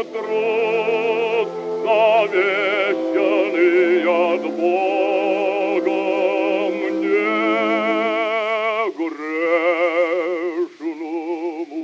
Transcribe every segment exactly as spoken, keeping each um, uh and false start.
труд, завещанный от Бога мне грешному.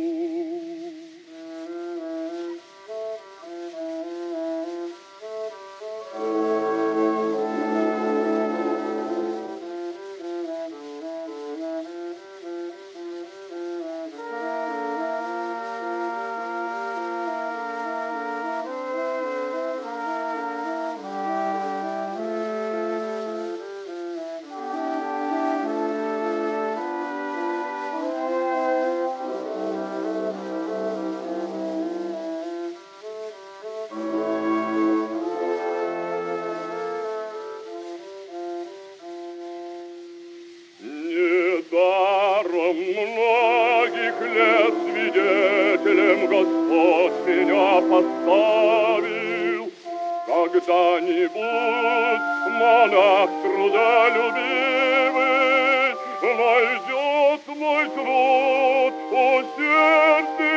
Недаром многих лет свидетелем Господь меня поставил. Когда-нибудь монах трудолюбивый найдет мой труд у сердца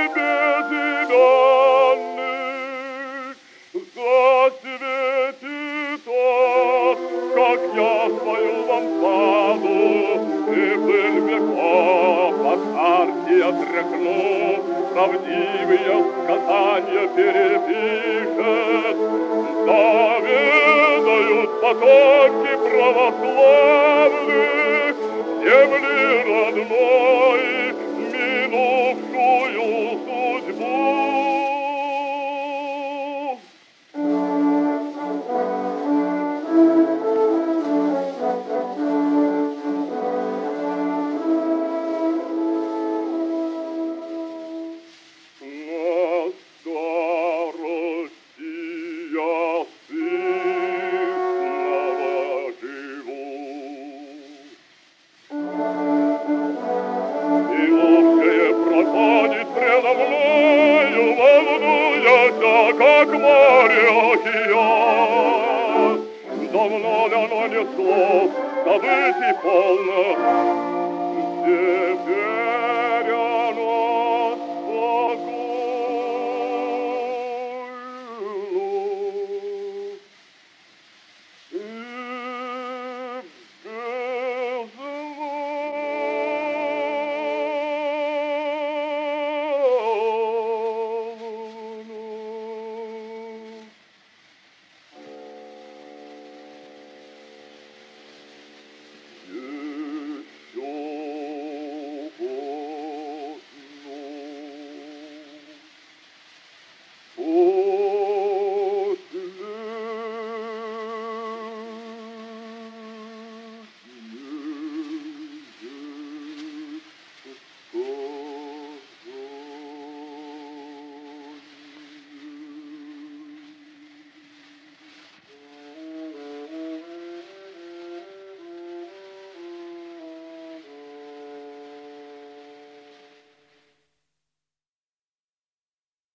безымянных. Засветит тот, как я свою лампаду, и пыль веков от арки отряхну, правдивые сказания перепишет. Заведают потоки православных земли родной минувшую судьбу. Как море океан, давно ли оно несло событий полно, где